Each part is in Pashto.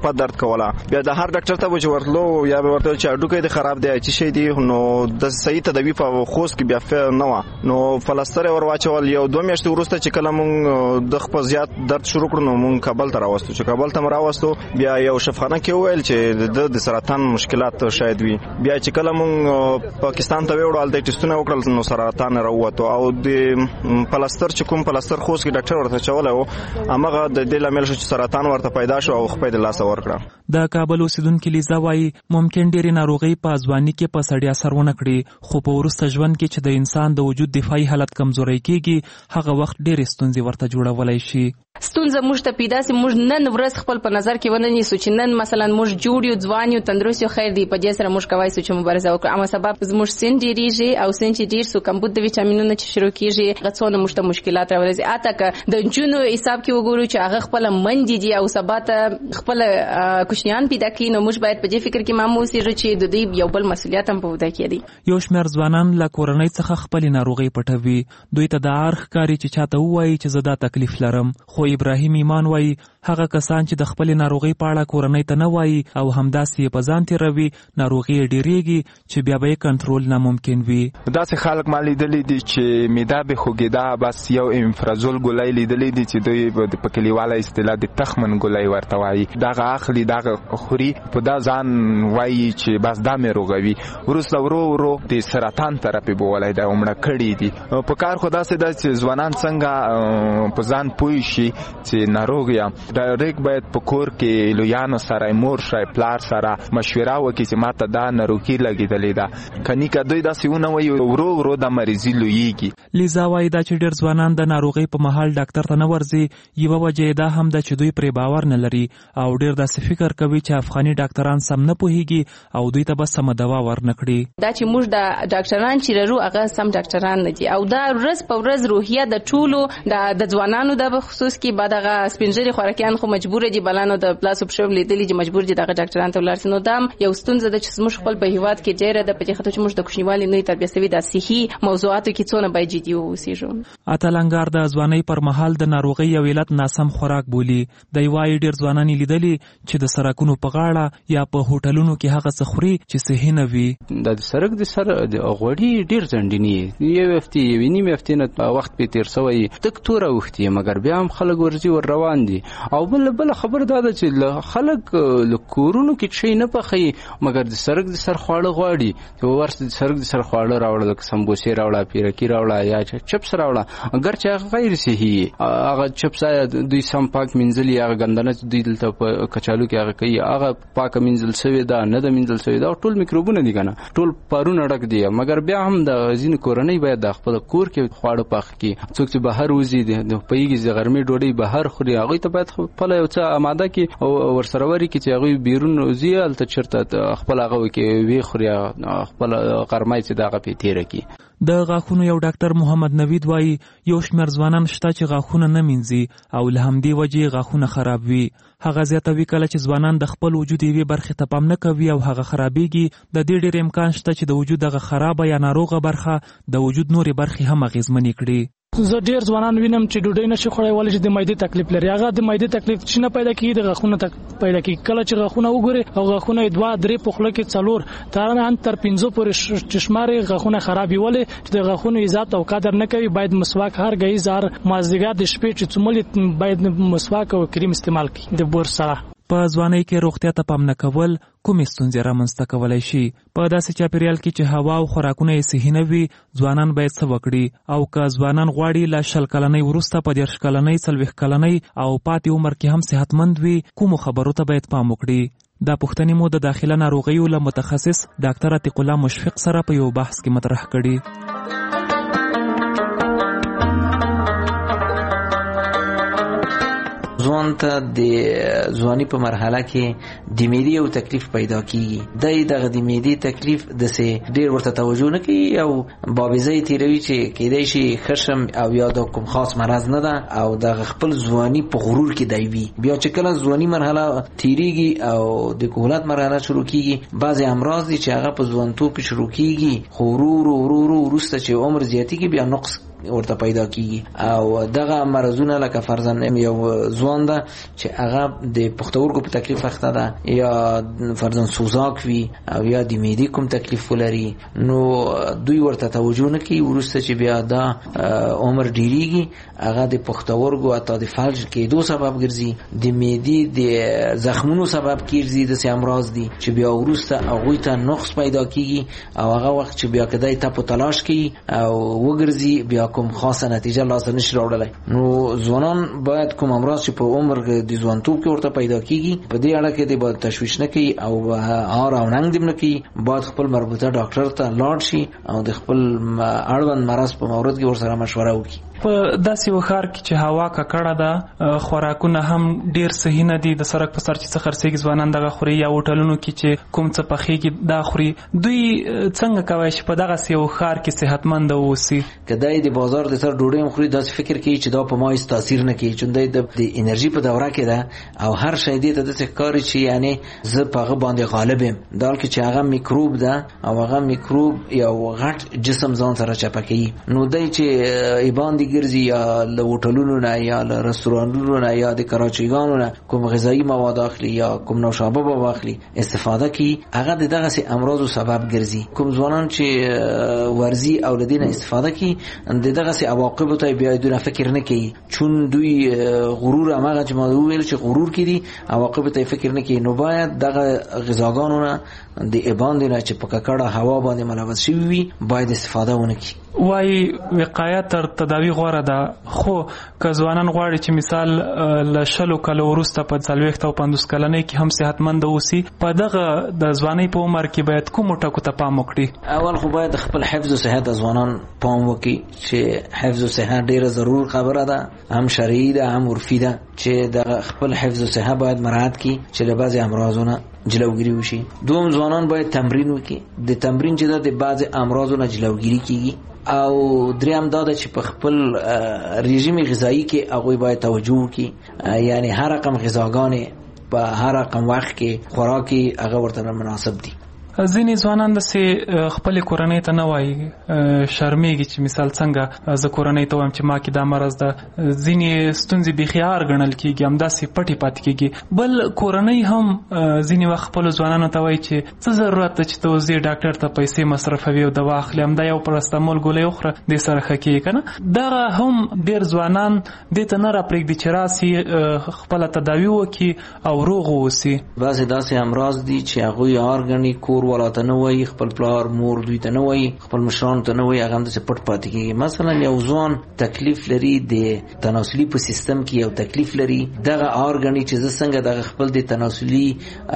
خپه درد کوله. بیا د هر ډاکټر ته چې ورتلو یا به ورته چې هډوکی د خراب دی چې شي دی نو د صحیح تداوی په خوست کې بیا نه و نو فلسطر ور واچول. یو 2 میاشتې وروسته چې کله مونږ د خپل زیات درد شروع کړو نو مونږ کابل ته راوستو. چې کابل ته راوستو بیا یو شفاخانه کې ویل چې د سرطان مشکلات شاید وي. بیا چې کله مونږ پاکستان ته وړل د ټیسټونه وکړل نو سرطان راووتو او د پلستر چې کوم پلستر خوست کې ډاکټر ورته چولای و هغه د دې لامل شو چې سرطان ورته پیدا شو او خپل د لاس ورکړه. د کابل اوسیدونکو لیزا وايي ممکن ډېری ناروغي په ځواني کې په سړی اثر ونه کړي خو په وروسته ژوند کې چې د انسان د وجود دفاعي حالت کمزوري کیږي هغه وخت ډېرې ستونزې ورته جوړولای شي. ستونزه موږ ته پیدا سي موږ نن ورځ خپل په نظر کې ونه نیسو چې نن مثلا موږ جوړ یو ځوان یو تندرست یو خیر دی په دې سره موږ کوي چې مبارزه وکړو اما سبب موږ سن ډیریږي او سن چې ډیر سو کمبود د ویټامینونو چې شروع کیږي غڅونه موږ ته مشکلات راولي. اته ک د جنونو حساب کې وګورو چې هغه خپل منډي دي او سبات خپل کوشنیان پیدا کړي نو موږ باید په دې فکر کې ماموسي چې د دې یو بل مسولیت هم په ودا کې دي. یو شمېر ځوانان له کورنۍ څخه خپل ناروغي پټوي. دوی ته د ارخ کاری چې چاته وایي چې زه دا تکلیف لرم. خو ابراهیم ایمان وایي هغه کسان چې د خپل ناروغي په اړه کورنۍ ته نه وایي او همداسې په ځان تیروي ناروغي ډیریږي چې بیا به کنټرول ناممکن وي. داسې خلک ما لیدلی دي چې معده به خوږېده بس یو امفرازول ګولۍ لیدلی دي چې دوی په کلیواله اصطلاح د تخمن ګولۍ ورته وایي دغه اخلي دغه خوري په دا ځان وایي چې بس دا مې روغوي. وروسته ورو ورو د سرطان تراپي به ولای دا عمره کړي دي. په کار خو داسې ده چې ځوانان څنګه په ځان پوه شي چې ناروغ یم ډایرکټ باید په کور کې لویانو سره مور شای پلار سره مشوره وکړي چې ماته دا ناروغي لګېدلې ده کني که دوی داسې ونه وایي ورو ورو دا مریضي لویږي. لیزا وایي دا چې ډېر ځوانان د ناروغۍ په مهال ډاکټر ته نه ورځي یوه وجه یې دا هم ده چې دوی پرې باور نه لري او ډېر داسې فکر کوي چې افغاني ډاکټران سم نه پوهیږي او دوی ته به سمه دوا ورنه کړي. دا چې موږ د ډاکټران چې لرو هغه سم ډاکټران نه دي او دا ورځ په ورځ روحیه د ټولو د ځوانانو د خصوص کې بعد هغه سپینځري خوراکیان خو مجبور دي بلانو د پلاس اپ شو لیدلی چې مجبور دي دغه ډاکټران ته ولرسي. نو دا یو ستونزه ده چې موږ خپل په هیواد کې ډېر د پدې خاطر چې موږ د کوچنیوالي نه تربیه سوي د صحي موضوعاتو کې څونه باید جدي اوسېږو. اتلنګار د ځوانۍ پر مهال د ناروغۍ یو علت ناسم خوراک بولي. د یوای ډېر ځوانان لیدلي چې د سرکونو په غاړه یا په هوټلونو کې هغه څه خوري چې صحي نه وي. د سرک د سر د غوړي ډېر ځنډنی یو هفته یو نیم هفته نه وخت په تیر سوی تک تور وختي مګر بیا هم خلک ورځي ور روان دي او بل خبر دا ده چې خلک له کورونو کې شي نه پخې مګر د سرک د سر خواړه غواړي چې ورسته د سرک د سر خواړه راوړل لکه سمبوسې راوړه پیرکی راوړه یا چپس راوړه اگر چې غیر صحي هغه چپس دوی سم پاک منځلي هغه ګندنه دوی دلته په کچالو کې هغه کوي هغه پاک منځل سوی دا نه د منځل سوی دا ټول میکروبونه دي کنه ټول پرونه ډک دي مګر بیا هم د ځین کورنۍ باید د خپل کور کې خواړه پاک کړي څوک چې بهر وځي د پیګي د غرمې ډوډۍ بهر خوري هغه ته باید خپل یو څه آماده کې او ورسره وري کې چې هغه بیرون وځي الته چرته خپل هغه کې وی خوري خپل غرمای چې دغه په تیر کې. د غاښونو یو ډاکټر محمد نوید وایي یو شمېر ځوانان شته چې غاښونه نه مینځي او له همدې وجې غاښونه خراب وي. هغه زیاتوي کله چې ځوانان د خپل وجود یوې برخې ته پام نه کوي او هغه خرابېږي د دې ډېر امکان شته چې د وجود هغه خرابه یا ناروغه برخه د وجود نورې برخې هم اغېزمنې کړي. زه ډیر ځوانان وینم چې ډوډۍ نشي خوړای ولې چې د معدې تکلیف لري هغه د معدې تکلیف چې نه پیدا کیږي د غاښونو پیدا کیږي کله چې غاښونه وګوري او غاښونه 2-3 په خوله کې 4 تر 5 پورې چشماري غاښونه خرابي ولې چې د غاښونو عزت او قدر نه کوي باید مسواک هر غي زار مازدیګر د شپې چې څومره باید مسواک او کریم استعمال کړي د بور سره. په ځوانۍ کې روغتیا ته پام نه کول کومې ستونزې رامنځته کولی شي؟ په داسې چاپیریال کې چې هوا او خوراکونه یې صحي نه وي ځوانان باید څه وکړي؟ او که ځوانان غواړي له 20 کلنۍ وروسته په 30 کلنۍ 40 کلنۍ او پاتې عمر کې هم صحتمند وي کومو خبرو ته باید پام وکړي؟ دا پوښتنې مو د داخله ناروغیو له متخصص ډاکټر عتیق الله مشفق سره په یو بحث کې مطرح کړي. ځوان ته د ځواني په مرحله کې د معدې یو تکلیف پیدا کیږي دغه د معدې تکلیف د سه ډیر ورته توجه نه کوي او بابیزه تیروي چې کېدای شي خشم او یا د کوم خاص مرض نه ده او د خپل ځواني په غرور کې دی وي بیا چې کله ځواني مرحله تیریږي او د کهولت مرحله شروع کیږي بعضی امراض دي چې هغه په ځوانتوب کې شروع کیږي خو ورو ورسته چې عمر زیاتیږي بیا نقص ورته پیدا کیږي او دغه مرزونه لکه فرضاً یو ځوان ده چې هغه د پښتورګو په تکلیف اخته ده یا فرضاً سوزاک وي او یا د معدې کوم تکلیف ولري، نو دوی ورته توجه نه کوي. وروسته چې بیا دا عمر ډیریږي هغه د پښتورګو حتی د فلج کېدو سبب ګرځي، د معدې د زخمونو سبب کیږي. د امراض دي چې بیا وروسته هغوی ته نقص پیدا کیږي او هغه وخت چې بیا کدی ته په تلاش کوي او وګرځي بیا کوم خاصه نتیجه لاسته نشي راوړلی. نو ځوانان باید کوم امراض چې په عمر د ځوانتوب کې ورته پیدا کیږي په دې اړه کې د باید تشویش نه کوي او هار او ننګ دې نه کوي، باید خپل مربوطه ډاکټر ته لاړ شي او د خپل اړوند مرض په مورد کې ورسره مشوره وکړي. په داسې یو ښار کې چې هوا ککړه ده، خوراکونه هم ډیر صحیح نه دي، د سړک په سر چې څه خرڅېږي ځوانان دغه خوري یا هوټلونو کې چې کوم څه پخېږي دا خوري. دوی څنګه کولی شي په دغسې یو ښار کې صحتمند واوسي؟ که دی د بازار د سر ډوډۍ هم خوري داسې فکر کوي چې دا په ما هېڅ تاثیر نه کوي، چون دی د انرژي په دوره کې ده او هر شی دې ته داسې ښکاري چې یعنې زه په هغه باندې غالب یم، دا حال کې چې هغه میکروب ده او هغه میکروب یو غټ جسم ځان سره چپه کوي. نو دی چې باندې ګرځي یا له هوټلونو نه یا له رستورانونو نه یا د کراچیګانو نه کوم غذایی مواد اخلي یا کوم نوشابه به واخلي استفاده کوي، هغه د دغسې امراضو سبب ګرځي. کوم ځوانان چې ورزي او له دې نه استفاده کوي د دغسې عواقبو ته بیا دونه فکر نه کوي، چون دوی غرور هماغه چې ما وویل چې غرور کې دي عواقبو ته فکر نه کوي. نو باید دغه غذاګانو نه د باندې نه چې په ککړه هوا باندې ملوث شوي وي باید استفاده ونه کړي. وایي وقایه تر تداوی غوره ده، خو که ځوانان غواړي چې مثال له 20 کالو وروسته په 40 او 50 کلنۍ کې هم صحتمند اوسي، په دغه د ځوانۍ په عمر کې باید کومو ټکو ته پام وکړي؟ اول خو باید خپل حفظ او صحت ځوانان پام وکړي چې حفظ او صحت ډیره ضرور خبره ده، هم شرعي ده هم عرفي ده، چې د خپل حفظ او صحت باید مراعات کړي چې له بعضې امراضونه جلوگیری وشي. دوم ځوانان باید تمرین وکړي، د تمرین چې د بعضې امراضو نه جلوگیری کیږي. او دریم دا ده چې په خپل رژیم غذایی کې هغوی باید توجه وکړي، یعنی هر رقم غذاګانې په هر رقم وخت کې خوراکي هغه ورته مناسب دي. ځینې ځوانان داسې خپلې کورنۍ ته نه وایي، شرمېږي چې مثال څنګه زه کورنۍ ته وایم چې ما کې دا مرض ده. ځینې ستونزې بیخي هار ګڼل کېږي، همداسې پټې پاتې کېږي. بل کورنۍ هم ځینې وخت خپلو ځوانانو ته وایي چې څه ضرورت ده چې ته اوس دې ډاکټر ته پیسې مصرفوي او دوا اخلي، همدا یو پرستمول ګولۍ وخوره دې سره ښه کېږي که نه. دغه هم ډېر ځوانان دې ته نه راپرېږدي چې راسي خپله تداوي وکړي او روغ واوسي. بعضې داسې امراض دي چې هغوی هار ګڼي، کور والا ته نه وایي، خپل پلار مور دوی ته نه وایي، خپل مشرانو ته نه وایي، هغه همداسې پټ پاتې کېږي. مثلا یو ځوان تکلیف لري د تناسلي په سیستم کې، یو تکلیف لري، دغه هار ګڼي چې زه څنګه دغه خپل د تناسلي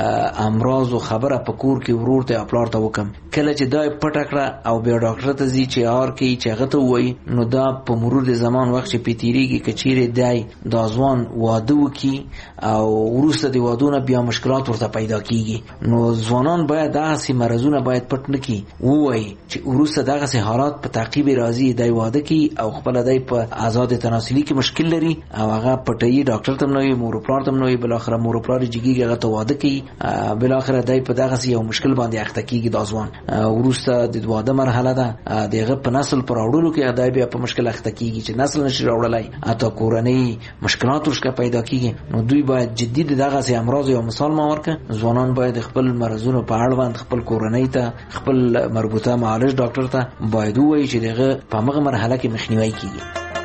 امراضو خبره په کور کې ورور ته یا پلار ته وکم. کله چې دا پټه کړه او بیا ډاکټر ته ځي چې هار کوي چې هغه ته ووایي، نو دا په مرور د زمان وخت چې پې تېرېږي که چیرې دی دا ځوان واده وکړي او وروسته د واده نه بیا مشکلات ورته پیدا کېږي. نو ځوانان باید دغسې مرضونه باید پټ نه کړي، ووایي چې وروسته دغسې حالات په تعقیب راځي، دی واده کوي او خپله دی په آزاد تناسلي کې مشکل لري او هغه پټوي، ډاکټر ته هم نه وایي، مور و پلار ته هم نه وایي، بالاخره مور و پلار یې جګېږي هغه ته واده کوي، بالاخره دی په دغسې یو مشکل باندې اخته کېږي. دا ځوان وروسته د واده مرحله ده، د هغه په نسل په راوړلو کې دی بیا په مشکل اخته کېږي چې نسل نشي راوړلی، حتی کورنۍ مشکلات ورشکه پیدا کېږي. نو دوی باید جدي د دغسې امراضو یو مثال ما ورکړه. ځوانان باید خپل مرضونو په اړوند خپل کورنۍ ته، خپل مربوطه معالج ډاکټر ته باید ووایي چې دغه په همغه مرحله کې مخنیوی کېږي.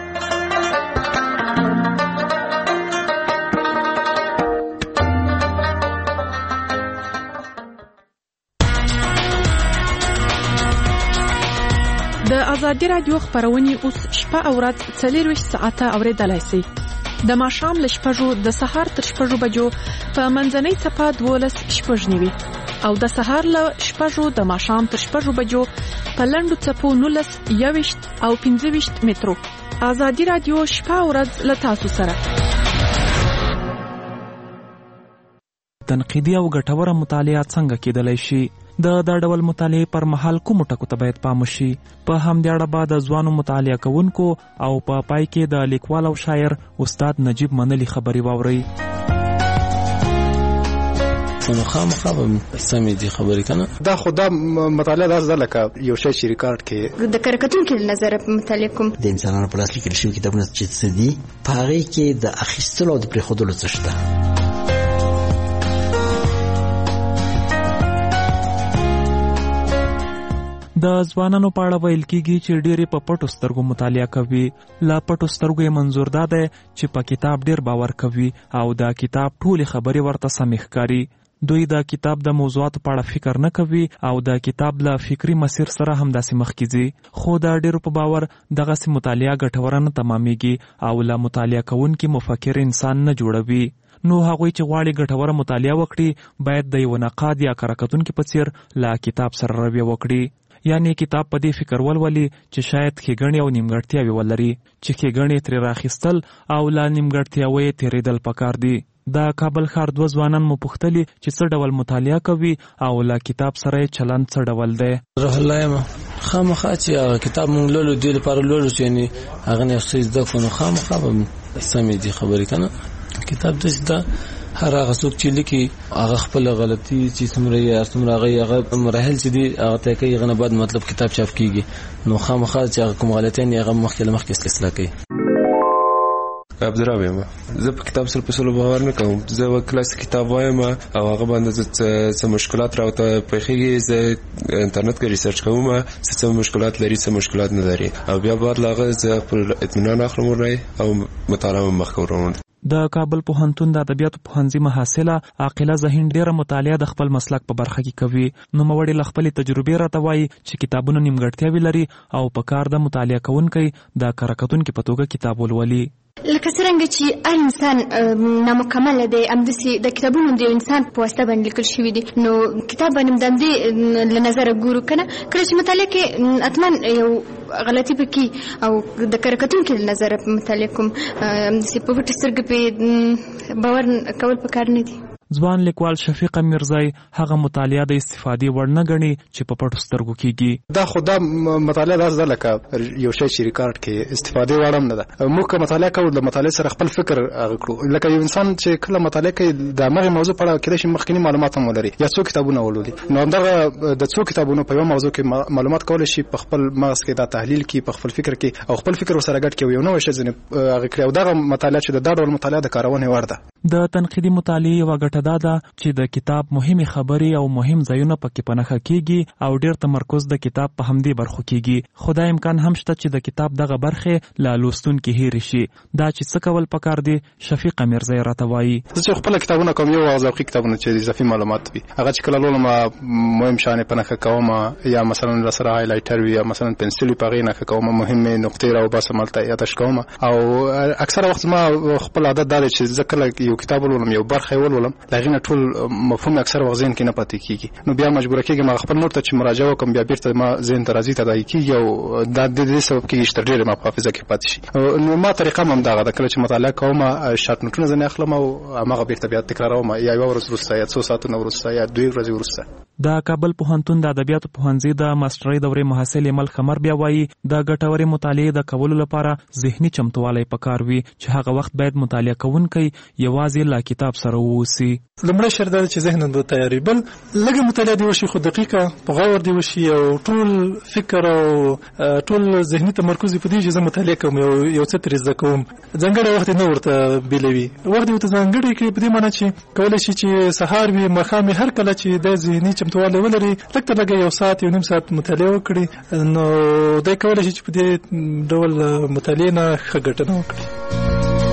د ازادي رادیو خبرونه اوس شپه او ورځ 24 ساعته اوریدلای شئ. د ماښام له 6 د سهار تر 6 بجو په منځنۍ صفه 12:09 او د سهار له 6 د ماښام تر 6 بجو په لنډو صفو 19 21 او 25 مترو. ازادي رادیو شپه او ورځ له تاسو سره. تنقیدي او ګټوره مطالعه څنګه کېدلای شي؟ د ډول مطالعه پر مهال کوم ټکو ته باید پام وشي؟ په همدې اړه به د ځوانو مطالعه کوونکو او په پای کې د لیکوال او شاعر استاد نجیب منلی خبري واوري. کو نو خامخا سمې دي خبرې کنه. دا خدا مطالعه داس لکه یو شی چې ریکارډ کې د کارکتونکو نظر په مطالعه کوم د انسانانو په لاس لیکل شوي کتابونه چې څه دي په هغې کې د اخیستلو او د پرېښودلو څه شته. د ځوانانو په اړه ویل کیږي چې ډېرې په پټو سترګو مطالعه کوي. لا پټو سترګو یې منظور دا دی چې په کتاب ډېر باور کوي او د کتاب ټولې خبرې ورته سمې ښکاري. دوی د کتاب د موضوعاتو په اړه فکر نه کوي او د کتاب له فکري مسیر سره همداسې مخکې ځي. خو د ډېرو په باور دغسې مطالعه ګټوره نه تمامېږي او له مطالعه کوونکي مفکر انسان نه جوړوي. نو هغوی چې غواړي ګټوره مطالعه وکړي باید د یو نقاد یا کارکتونکي په څیر له کتاب سره رویه وکړي. یعنی کتاب په دې فکر ولولي چې شاید ښېګڼې او نیمګړتیاوې ولري چې ښېګڼې ترې راخیستل او له نیمګړتیاوو یې تېرېدل پکار دي. د کابل ښار 2 ځوانان مو پوښتلي چې څه ډول مطالعه کوي او له کتاب سره یې چلند څه ډول دی. روح الله یم خامخا چې کتاب مونږ لولو دې لپاره لولو چې یعنی هغه نه څه زده کړو نو خامخا سمې دي خبرې کنه. کتاب داسې ده هر هغه څوک چې لیکي هغه خپل غلطي چې څومره یې څومره هغه مراحل چې دي هغه ته کوي هغه نه بعد مطلب کتاب چاپ کیږي نو خامخا چې هغه کوم غلطي نه هغه مخکې اصلاح کوي. عبدالرحمن یم زه په کتاب سره په سلو باور نه کوم. زه کلاس کتاب وایم او هغه باندې څه مشکلات راوته پیښیږي زه انټرنیټ کې ریسرچ کوم څه مشکلات لري څه مشکلات نه لري او بیا بعد لاغه زه خپل اطمینان اخلم او مطالعه مخ کوم. د کابل پوهنتون د ادبیاتو پوهنځي محصله عاقله ذهین ډیره مطالعه د خپل مسلک په برخه کې کوي. نو موړي له خپل تجربې راته وایي چې کتابونه نیمګړتیاوې لري او په کار د مطالعه کوونکي د کارکتونکو په توګه کتاب ولولي. لکه څنګه چې هر انسان نامکمل دی همداسې د کتابونو د انسان په واسطه باندې لیکل شوي دي نو کتاب باندې د همدې له نظره ګورو کنه. کله چې مطالعه کې حتما یو غلطي پکې او د کارکتونکو له نظره مطالعه کوم همداسې په پټه سترګه په باور کول پکار نه دي. ځوان لیکوال شفیق میرزای هغه مطالعه د استفادې وړ نه ګڼي چې په پټو سترګو کېږي. دا خو دا مطالعه داسې ده لکه یو شی چې ریکارډ کې استفادې وړ هم نه ده. موږ که مطالعه کوو د مطالعې سره خپل فکر کړو لکه یو انسان چې کله مطالعه کوي د همغې موضوع په اړه کېدای شي مخکیني معلومات هم ولري یا څو کتابونه ولولي نو همدغه د څو کتابونو په یوه موضوع کې معلومات کولی شي په خپل مغز کې دا تحلیل کړي په خپل فکر کې او خپل فکر ورسره ګډ کړي یو نوی شی ځینې هغه کړي او دغه مطالعه چې دا ډول مطالعه د کارونې وړ ده. د تنقیدي مطالعې یوه ګټه دا ده چې د کتاب مهمې خبرې او مهم ځایونه پکې په نښه کېږي او ډېر تمرکز د کتاب په همدې برخو کېږي. خو دا امکان هم شته چې د کتاب دغه برخې له لوستونکي هېرې شي. دا چې څه کول پکار دي شفیق میرزای راته وایي. زه چې خپله کتابونه کوم یو ذوقي کتابونه چې اضافي معلومات وي هغه چې کله لولم مهم شیان په نښه کوم یا مثلا راسره هایلایټر وي یا مثلا پنسل وي په هغې نښه کوم مهمې نقطې راوباسم هلته یادداشت کوم او اکثره وخت زما خپل عادت دا دی چې زه کله یو کتاب ولولم یو برخه یې ولولم له هغې نه ټول مفهوم اکثر وخت ذهن کې نه پاتې کېږي نو بیا مجبوره کېږم هغه خپل نور ته چې مراجعه وکړم بیا بیرته ما ذهن ته راځي تداعي کېږي او دا د دې سبب کېږي چې تر ډېره ما په حافظه کې پاتې شي. نو ما طریقه هم همدغه ده کله چې مطالعه کوم شارټ نوټونه ځینې اخلم او هماغه بیرته بیا تکراروم یا یوه ورځ وروسته یا څو ساعتونه وروسته یا 2 ورځې وروسته. د کابل پوهنتون د ادبیاتو پوهنځي د ماسټرۍ دورې محصل ایمل خمر بیا وایي د ګټورې مطالعې د کولو لپاره ذهني چمتوالی پکار وي چې هغه وخت باید مطالعه کوونکی یوازې له کتاب سره ووسي. لومړی شرط دا چې ذهن به تیاری بل لږه مطالعه دی وشي خو دقیقه په غور دی وشي او ټول فکر او ټول ذهني تمرکز په دې چې زه مطالعه کوم یو څه ترې زده کوم ځانګړی وخت نه ورته بیلوي وخت ورته ځانګړی کړي په دې معنی چې کولی شي چې سهار وي ماښام هر کله چې د ذهني چمتوالی ولري لږ تر لږه 1 ساعت 1 نیم ساعت مطالعه وکړي نو دی کولی شي چې په دې ډول مطالعې نه ښه ګټنه وکړي.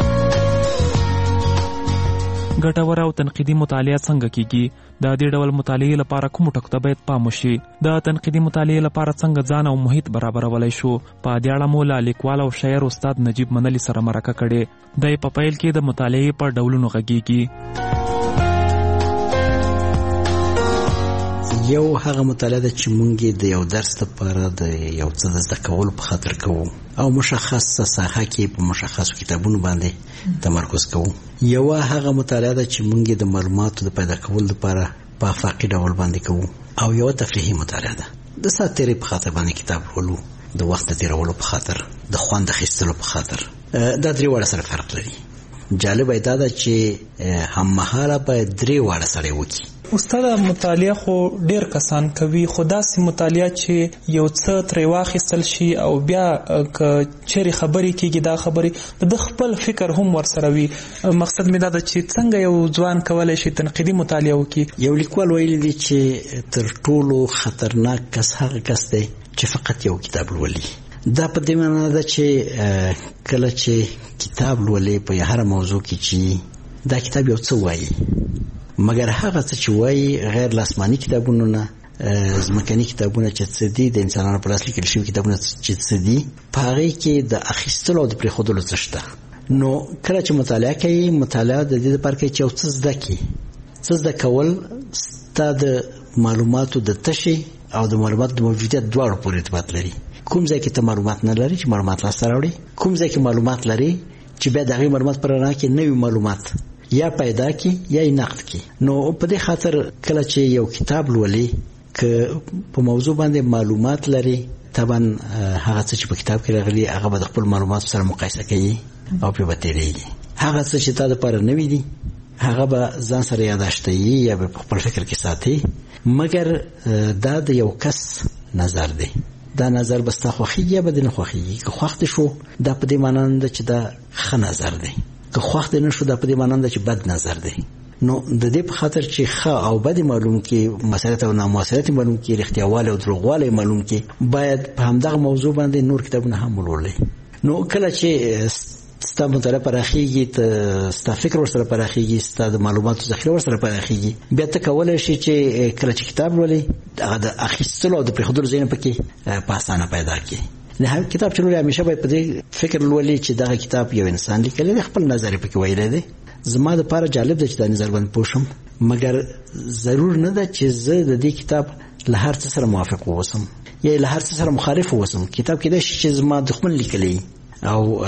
ګټوره او تنقیدي مطالعه څنګه کیږي؟ د دې ډول مطالعې لپاره کوم ټکو ته باید پام وشي؟ د تنقیدي مطالعې لپاره څنګه ځان او محیط برابرولای شو؟ په دې اړه مو له لیکوال او شاعر استاد نجیب منلی سره مرکه کړې. د په پیل کې د مطالعې په ډولونو غږیږي. یو هغه مطالعه ده چې مونږ د یو درس لپاره د یو څه د زده کولو په خاطر کوو او مشخصه ساحه کې په مشخصو کتابونو باندې تمرکز کوو. یو هغه مطالعه ده چې مونږ د معلوماتو د پیدا کولو لپاره په افاقي ډول باندې کوو او یو تفریحي مطالعه ده د ساعت تیرۍ په خاطر باندې کتاب لولو د وخت تیرولو په خاطر د خوند اخیستلو په خاطر. دا درې واړه سره فرق لري. جالبه دا ده چې هم مهاله باید 3 واړه سره وکړي استاد مطالعه خو ډیر کسان کوي، خو داسې مطالعه چې یو څه ترې واخیستل شي او بیا که چیرې خبرې کېږي دا خبرې د خپل فکر هم ورسره وي. مقصد مې دا ده چې څنګه یو ځوان کولی شي تنقیدي مطالعه وکړي. یو لیکوال ویلی دی چې تر ټولو خطرناک کس هغه کس دی چې فقط یو کتاب لولي. دا په دې معنی ده چې کله چې کتاب لولي په هر موضوع کې چې دا کتاب یو څه وایي، مګر هغه څه چې وایي غیر لاسماني کتابونه نه، ځمکني کتابونه چې څه دي، د انسانانو په لاس لیکل شوي کتابونه چې څه دي، په هغې کې د اخیستلو او د پرېښودلو څه شته. نو کله چې مطالعه کوي، مطالعه د دې لپاره کوي چې یو څه زده کړي. څه زده کول ستا د معلوماتو د تشې او د معلوماتو د موجودیت دواړو پورې ارتباط لري. کوم ځای کې ته معلومات نه لري چې معلومات لاسته راوړي، کوم ځای کې معلومات لري چې بیا د هغې معلومات پر رڼا کې نوي معلومات یا پیدا کی یا نقد کی. نو په دې خاطر کله چې یو کتاب لولي که په موضوع باندې معلومات لري، طبعا هغه څه چې په کتاب کې راغلي هغه به د خپل معلوماتو سره مقایسه کوي او په بتیریږي. هغه څه چې تا لپاره نوي دي هغه به ځان سره یاداشتي یا به خپل فکر کې ساتي، مګر دا د یو کس نظر دی. دا نظر به ستا خوښیږي یا به دې نه خوښیږي. که خوښ دې شو دا په دې معنی نه ده چې دا ښه نظر دی، که خوښ دې نه شو دا په دې معنی ده چې بد نظر دی. نو د دې په خاطر چې ښه او بد معلوم کې، مسئلت او نامسئلت معلوم کې، رښتیاوالی او دروغوالی معلوم کې، باید په همدغه موضوع باندې نور کتابونه هم ولولئ. نو کله چې ستا مطالعه پراخیږي، ستا فکر ورسره پراخیږي، ستا د معلوماتو ذخیره ورسره پراخیږي، بیا ته کولی شي چې کله چې کتاب لولئ هغه د اخیستلو او د پرېښودلو ځایونه پکې په اسانه پیدا کړي. نه کتاب چې لولي همیشه باید په دې فکر لولي چې دغه کتاب یو انسان لیکلی دی، خپل نظر یې پکې ویلی دی. زما دپاره جالب دی چې دا نظر باندې پوه شم، مګر ضرور نه ده چې زه د دې کتاب له هر څه سره موافق واوسم یا له هر څه سره مخالف واوسم. کتاب کېدای شي چې زما دښمن لیکلی او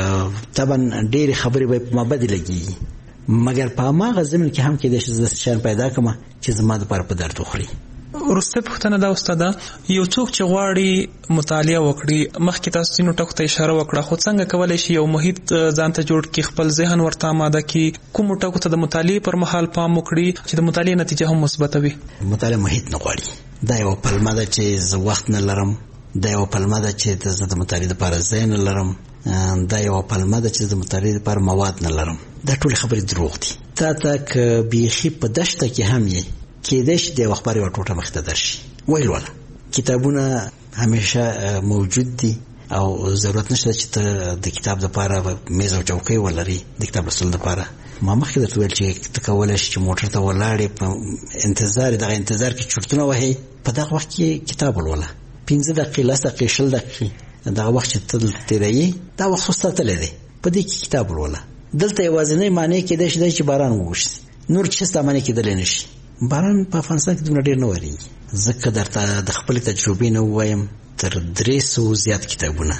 طبعا ډېرې خبرې به په ما بدې لګېږي، مګر په هماغه ضمن کې هم کېدای شي زه داسې شیان پیدا کړم چې زما دپاره په درد وخوري. وروسته پوښتنه دا استاده، یو څوک چې غواړي مطالعه وکړي، مخکې تاسو ځینو ټکو ته اشاره وکړه، خو څنګه کولی شي یو محیط ځان ته جوړ کړي، خپل ذهن ورته آماده کړي، کومو ټکو ته د مطالعې پر مهال پام وکړي چې د مطالعې نتیجه هم مثبته وي؟ مطالعه محیط نه غواړي. دا یو پلمه ده چې زه وخت نه لرم، دا یو پلمه ده چې زه د مطالعې لپاره ځای نه لرم، دا یو پلمه ده چې د مطالعې لپاره مواد نه لرم. دا ټولې خبرې دروغ دي. تا ته که بیخي په دشته کې هم یې کېدای شي د یو خبرې یوه ټوټه مخې ته درشي، ویې لوله. کتابونه همیشه موجود دي او ضرورت نشته چې ته د کتاب دپاره میز او چوکۍ ولري د کتاب لوستلو دپاره. ما مخکې درته ویل چې ته کولی شي چې موټر ته ولاړې په انتظار، دغه انتظار کې چرتونه وهې، په دغه وخت کې کتاب ولوله. 15 دقیقې، 10 دقیقې، 20 دقیقې دغه وخت چې ته تېروې دا وخت خو ستا تللی دی، په دې کې کتاب ولوله. دلته یوازینۍ معنی کېدای شي چې باران ووشي، نور چې ستا معنی کېدلی نه شي. باران په افغانستان کې دومره ډېر نه ورېږي. ځکه درته د خپلې تجربې نه ووایم، تر 300 زیات کتابونه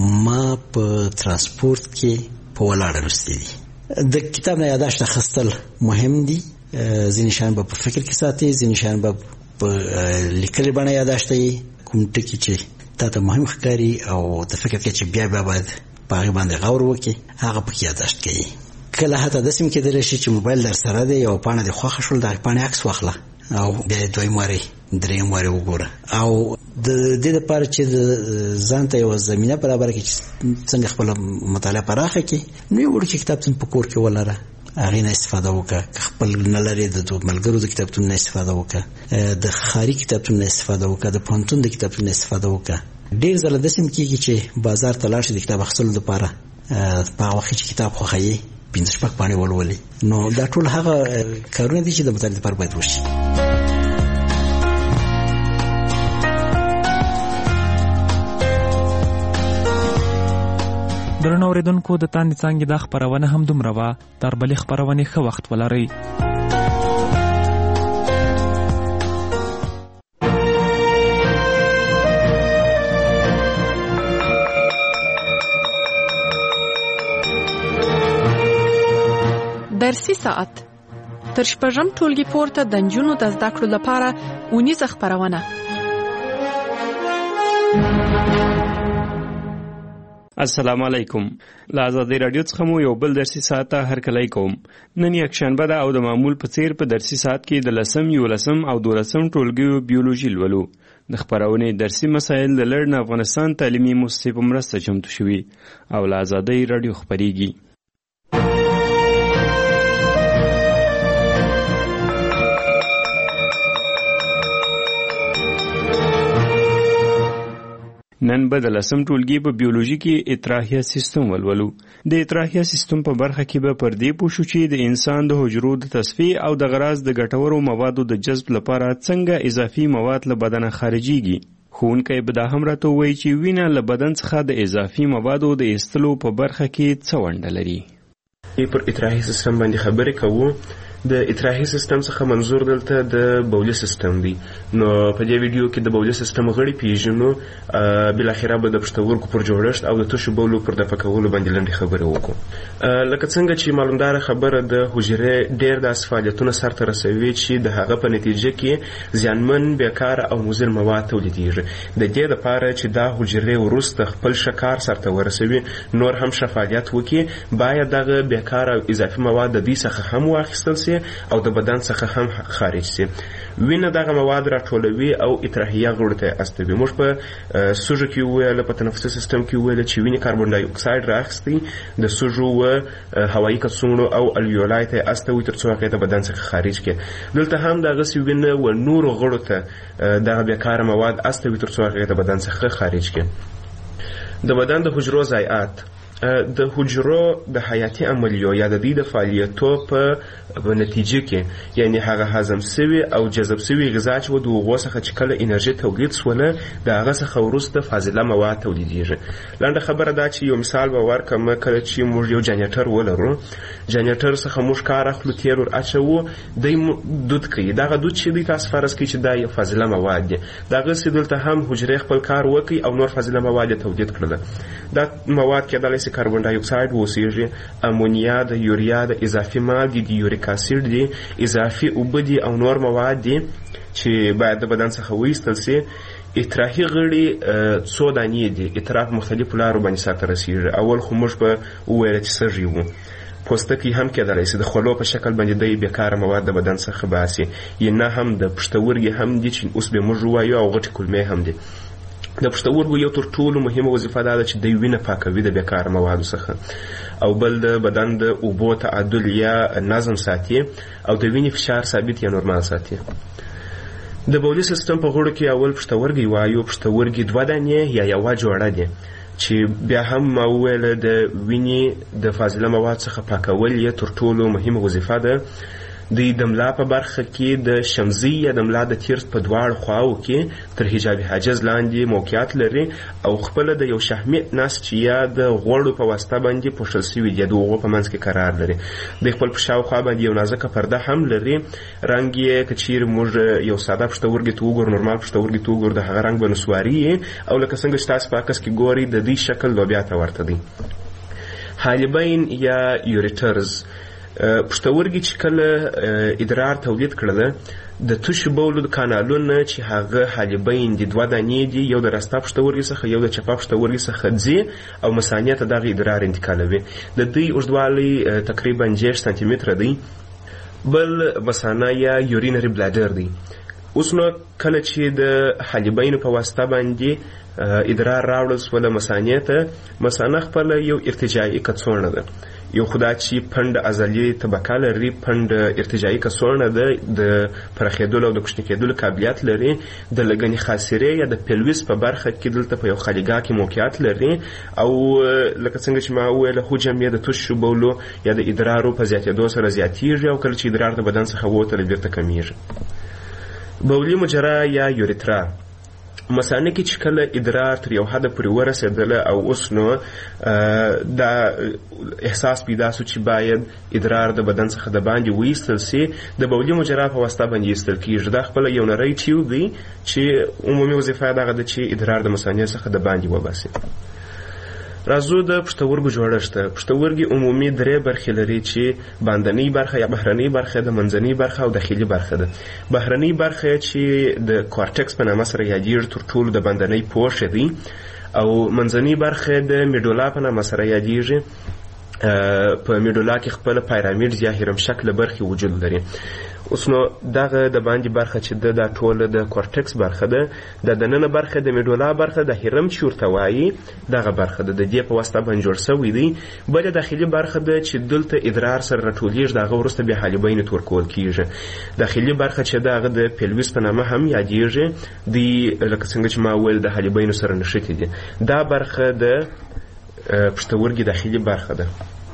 ما په ترانسپورت کې په ولاړه لوستي دي. د کتاب نه یاداشت اخیستل مهم دي. ځینې شیان به په فکر کې ساتي، ځینې شیان به په لیکلې بڼه یاداشت یې، کوم ټکي چې تا ته مهم ښکاري او د فکر کې چې بیا باید په هغې باندې غور وکړي، هغه پکې یاداشت کوي. کله حتی داسې هم کېدلی شي چې موبایل در سره دی، یو پاڼه دې خوښه شول، د هغې پاڼې عکس واخله او بیا یې دویم وارې دریم وارې وګوره. او د دې دپاره چې ځان ته یوه زمینه برابره کړي چې څنګه خپله مطالعه پراخه کړي، نو یو وړوکی کتابتون په کور کې ولره، هغې نه استفاده وکړه. که خپل نه لرې د ملګرو د کتابتون نه استفاده وکړه، د ښاري کتابتون نه استفاده وکړه، د پوهنتون د کتابتون نه استفاده وکړه. ډېر ځله داسې هم کېږي چې بازار ته لاړ شي د کتاب اخیستلو دپاره، په هغه وخت چې کتاب خوښوي 5-6 پاڼې ولولي. نو دا ټول هغه کارونه دي چې د مطالعې لپاره باید وشي. درنو اوریدونکو، د تاندې څانګې دا خپرونه هم دومره وه. تر بلې خپرونې ښه وخت ولرئ. درسي ساعت تر شپږم ټولګي پورته د نجونو د زده کړو لپاره اونیزه خپرونه. السلام علیکم. له ازادي رادیو څخه مو یو بل درسي ساعت ته هرکلی کوم. نن یکشنبه ده او د معمول په څیر په درسي ساعت کې د 10 11 او 12 ټولګیو بیولوژي لولو. د خبرونې درسي مسایل د لړن افغانستان تعلیمي مؤسسې په مرسته چمتو شوي او له ازادي رادیو خبريږي. نن به د 10 ټولګي په بیولوژي کې اطراحیه سیستم ولولو. د اطراحیه سیستم په برخه کې به پر دې پوښو چې د انسان د حجرو د تصفیه او د غراض د ګټورو موادو د جذب لپاره څنګه اضافي مواد له بدن خارجيږي. ښوونکی به دا هم راته ووایي چې وینه له بدن څخه د اضافي موادو د ایستلو په برخه کې څه ونډه لري. پر اطراحي سیستم باندې خبرې کوو. د اطراحي سیستم څخه منظور دلته د بولي سیستم دی. نو په دې ویډیو کې د بولي سیستم غړي پیژنو، بل اخره به د پښتورګو پر جوړښت او د تشو بولو پر دفع کولو باندې لنډه خبرې وکړو. لکه څنګه چې معلومدار خبره د حجرې ډېر داسې فعالیتونه سرته رسوي چې د هغه په نتیجه کې زیانمن، بیکاره او مضر مواد تولیدېږي. د دې لپاره چې دا حجرې وروسته خپل ښه کار سرته ورسوي، نور هم ښه فعالیت وکړي، باید دغه بیکاره او اضافي مواد د دې څخه هم واخیستل سي او د بدن څخه هم خارج سي. وینه دغه مواد راټولوي او اطراحیه غړو ته استوي. موږ په سوژو کې ویل، په تنفسي سیستم کې ویل چې وینه کاربن ډای اکساید راخستي د سوژو و هوایي کڅوړو او الویولای ته استوي ترڅو هغه د بدن څخه خارج کړي. دلته هم دغه سی وینه و نور غړو ته دغه بیکاره مواد استوي ترڅو هغه د بدن څخه خارج کړي. د بدن د حجرو ضایعات د حجرو د حیاتي عملیو یا د دې د فعالیتو په نتیجه کې، یعنی هغه هضم سوي او جذب سوي غذا چې د هغو څخه چې کله انرژي تولید سوله د هغه څخه وروسته فاضله مواد تولیدېږي. لنډه خبره دا چې یو مثال به ورکړم. کله چې موږ یو جنریټر ولرو، جنریټر څخه موږ کار اخلو، تیر ور اچوو، دی دود کوي. دغه دود چې دی تاسو فرض کړئ چې دا یو فاضله مواد دی. دغسې دلته هم حجرې خپل کار وکړي او نور فاضله مواد تولید کړل. دا مواد کېدلی سي کاربن ډای اکساید اوسیږي، امونیا د یوریا د اضافي مالګې د یوریک اسید دي، اضافي اوبه دي او نور مواد دي چې باید د بدن څخه وایستل سي. اطراحي غړي څو دانې دي. اطراف مختلفو لارو باندې سرته رسیږي. اول خو موږ به وویل چې سږي وو. پوستکی هم کېدلی سي د خولو په شکل باندې د بیکاره مواد د بدن څخه باسي. یا نه هم د پښتورګي هم دي چې اوس به موږ ووایو، او غټې کولمې هم دي. د پښتورګو یو تر ټولو مهمه وظیفه دا ده چې د وینه پاکوي د بیکاره موادو څخه، او بل د بدن د اوبو تعادل یا نظم ساتي او د وینې فشار ثابت یا نورمال ساتي. د بولي سیستم په غړو کې اول پښتورګي وایو. پښتورګي 2 دانې یا یوه جوړه دي چې بیا هم ما وویل د وینې د فاضله مواد څخه پاکول یې تر ټولو مهمه وظیفه ده. د ملا په برخه کې د شمزي یا د ملا د تیر په دواړو خواو کې تر حجاب حاجز لاندې موقعیت لري او خپل د یو شحمي نسج یا د غوړو په واسطه باندې پوښل شوی دی. د هغو په منځ کې قرار لري. د خپل په شاوخوا باندې یو نازکه پرده هم لري. رنګ یې که چیرې موږ یو ساده پښتورګي ته وګورو، نورمال پښتورګي ته وګورو، د هغه رنګ به نسواري او لکه څنګه چې تاسو په عکس کې ګورئ د دې شکل لوبیا ته ورته دی. حالبین یا یوریټرز پښتورګي چې کله ادرار تولید کړل، د تشو بولو د کانالونه چې هغه حالبین دي 2 دانې دي، یو د راسته پښتورګي څخه یو د چپه پښتورګي څخه ځي او مثانې ته دغه ادرار انتقالوي. د دې اوږدوالی تقریبا 6 سانتي متره دی. بل مثانه یا یورینري بلادر دی. اوس نو کله چې د حالبین په واسطه باندې ادرار راوړل سوله مثانې ته، مثانه خپل یو ارتجاعي کڅوړه ده. یو خدا چې پند ازلی طبقه لري، پند ارتجاعي کڅوړه ده، د پرخېدلو او د کوچني کېدلو قابلیت لري. د لګنې خاصرې یا د پیلویس په برخه کې دلته په یو خالیګاه کې موقعیت لري او لکه څنګه چې ما وویل حجم یې د تشو بولو یا د ادرارو په زیاتېدو سره زیاتېږي او کله چې ادرار د بدن څخه ووتلی بیرته کمیږي. بولي مجرا یا یوریترا مثانه کې چې کله ادرار تر یو حده پورې ورسېدله او اوس نو دا احساس پیدا سو چې باید ادرار د بدن څخه د باندې وایستل سي، د بولي مجرا په واسطه باندې ایستل کېږي. دا خپله یو نری ټیوب دی چې عمومي وظیفه یې دغه ده چې ادرار د مثانې څخه د باندې وباسي. راځو د پښتورګو جوړښت. پښتورګي عمومي 3 برخې لري چې باندنۍ برخه یا بهرنۍ برخه ده، منځنۍ برخه او داخلي برخه ده. بهرنۍ برخه چې د کورټکس په نامه سره یادېږي تر ټولو د باندنۍ پوښ دی او منځنۍ برخه د میډولا په نامه سره یادیږي. په میډولا کې خپل پیرامیډ یا هرم شکل برخې وجود لري. اوس نو دغه د باندې برخه چې دا ټول د کورټکس برخه ده، د دننه برخه د میډولا برخه د هرم چې ورته وایي دغه برخه ده، د دې په واسطه باندې جوړ شوی دی. بله داخلي برخه ده چې دلته ادرار سره راټولیږي، د هغه وروسته بیا حالبین ته ورکول کیږي. داخلي برخه چې ده هغه د پیلویس په نامه هم یادیږي، دی لکه څنګه چې ما ویل د حالبینو سره نښتې دي. دا برخه د پښتورګي داخلي برخه ده.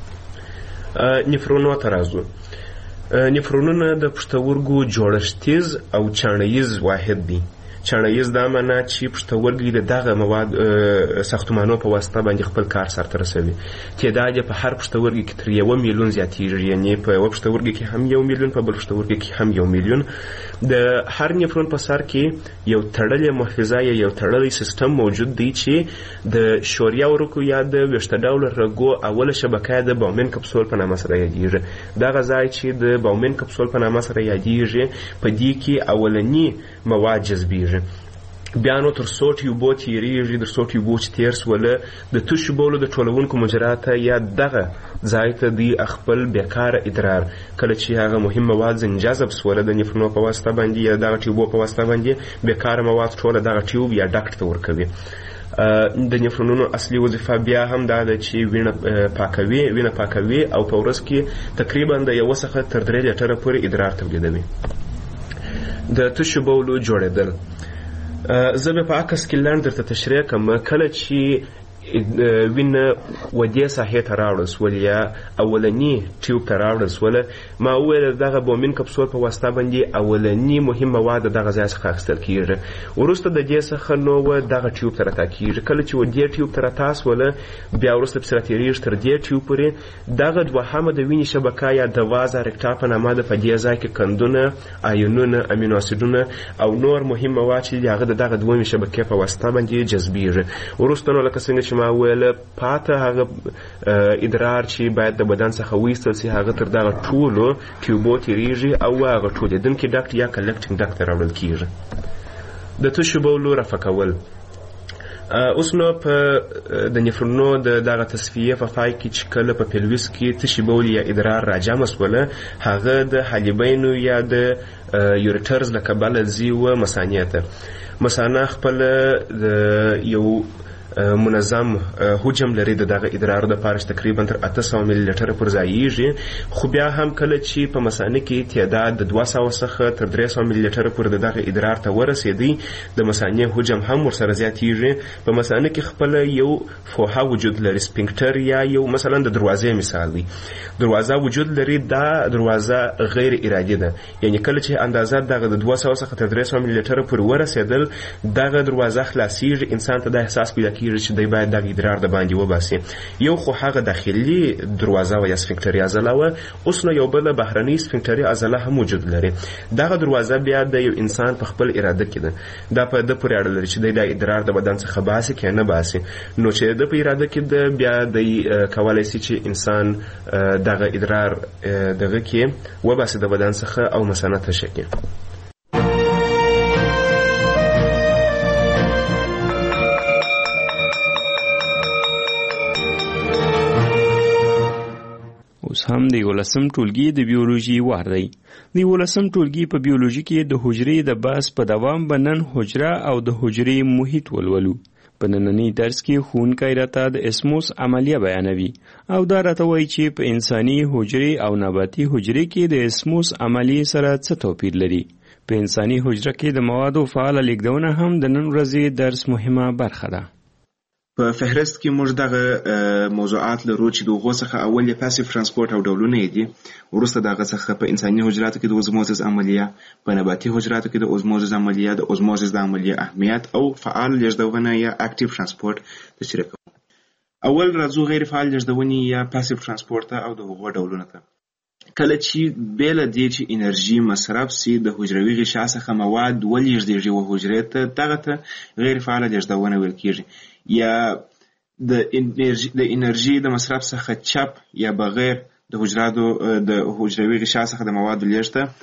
نفرونو ته راځو. نفرونونه د پښتورګو جوړښتیز او چاڼیز واحد دي. چاڼیز دا معنا چې پښتورګي د دغه مواد ساختمانو په واسطه باندې خپل کار سرته رسوي. تعداد په هر پښتورګي کې تر 1 میلیون زیاتیږي، یعنی په یو پښتورګي کې هم 1 میلیون، په بل پښتورګي کې هم 1 میلیون. د هر نفرون په سر کې یو تړلې محفظه یا یو تړلی سیستم موجود دی چې د شوریا ورکو یا د ویښته ډوله رګو اوله شبکه د باومن کپسول په نامه سره یادیږي. دغه ځای چې د باومن کپسول په نامه سره یادیږي په دې کې اولنی مواد جذبیږي. بیا نو تر څو ټیوبو تیریږي، تر څو ټیوبو چې تیر سوله د تشو بولو د ټولونکو مجرات یا دغه ځای ته دی خپل بیکاره ادرار کله چې هغه مهم مواد ځنجذب سوله د نفرونو په واسطه باندې یا دغه ټیوبو په واسطه باندې بیکاره مواد ټوله دغه ټیوب یا ډکټ ته ورکوي. د نفرونونو اصلي وظیفه بیا هم دا ده چې وینه پاکوي او په ورځ کې تقریبا د 1 څخه تر 3 لیټره پورې ادرار تولیدوي. د تشو بولو جوړېدل زه به په عکس کې لاندې درته تشریح کوم. کله چې وینه ودې ساحې ته راوړل سول یا اولنی ټیوب ته راوړل سول، ما وویل دغه بومین کپسول په واسطه باندې اولنی مهم مواد دغه ځای څخه اخیستل کیږي، وروسته د دې څخه نو دغه ټیوب ته راتاکیږي. کله چې ودې ټیوب ته راتاسوله بیا وروسته پسې راتیریږي تر دې ټیوب پورې. دغه دوهمه د وینې شبکه یا د وازه رکټا په نامه ده. په دې ځای کې کندونه، آیونونه، امینو اسیدونه او نور مهم مواد چې هغه دغه دویمې شبکې په واسطه باندې جذبیږي. وروسته نو لکه څنګه ما ویل پاته هغه ادرار چې باید د بدن څخه وایستل سي هغه تر دغه ټولو ټیوبو تیریږي او هغه ټولېدونکي ډکټ یا کلکټینګ ډکټ ته راوړل کیږي. د تشو بولو رفع کول. اوس نو په د نفرونو دغه تصفیه په پای کې چې کله په پیلویس کې تشي بول یا ادرار راجمع سوله، هغه د حالبینو یا د یوریټرز له کبله ځي و مثانې ته. مثانه خپل یو منظم حجم لري د دغه ادرار د پارش تقریبا تر 800 ملي لیټر پر ځایږي، خو بیا هم کله چې په مثانه کې تعداد د 200 څخه تر 300 ملي لیټر پر دغه ادرار ته ورسېدي، د مثانې حجم هم ورسره زیاتیږي. په مثانه کې خپل یو فوحه وجود لري، سپینکټر یا یو مثلا د دروازې مثال دی، دروازه وجود لري. دا دروازه غیر ارادي ده، یعنی کله چې اندازه دغه د 200 څخه تر 300 ملي لیټر پر ورسېدل دغه دروازه خلاصيږي، انسان ته د احساس پیدا چې دی باید دغه ادرار د باندې وباسي. یو خو هغه داخلي دروازه و یا سفنکټري عضله و، اوس نو یو بل بهرني سفنکټري عضله هم وجود لري. دغه دروازه بیا د یو انسان په خپل اراده کې ده، دا په د پورې اړه لري چې د ادرار د بدن څخه باسي که نه باسي. نو چې د په اراده کې ده بیا د کولای شي چې انسان دغه ادرار دغه کې وباسي د بدن څخه او مثانه ته شکي. اوس هم د 11م ټولګي د بیولوژي وار دی. د 11م ټولګي په بیولوژي کې د حجرې د بحث په دوام به نن حجره او د حجرې محیط ولولو. په نننی درس کې ښوونکی راته د اسموس عملیه بیانوي او دا راته وایي چې په انساني حجرې او نباتي حجرې کې د اسموس عملیې سره څه توپیر لري. په انساني حجره کې د موادو فعاله لیږدونه هم د نن ورځې درس مهمه برخه ده. په فهرست کې موږ دغه موضوعات لرو چې دغه څخه اول یې پاسیو ترانسپورت او ډولونه دي، وروسته دغه څخه په انساني حجراتو کې د اوزموزس عملیه، په نباتي حجراتو کې د اوزموزس عملیه، د اوزموزس د عملیه اهمیت او فعال لیږدونه یا اکټیو ترانسپورت تشریح کوو. اول راځو غیر فعال لیږدونې یا پاسیو ترانسپورت او د هغو ډولونه ته. کله چې بیل دی چې انرژي مصرف سي د حجروي غشا څخه مواد ولېږدېږي و حجرې ته، دغه ته غیر فعال لیږدونه ویل کېږي. یا د انرژي د مصرف څخه چپ یا بغیر د حجروي غشا څخه د موادو لیږد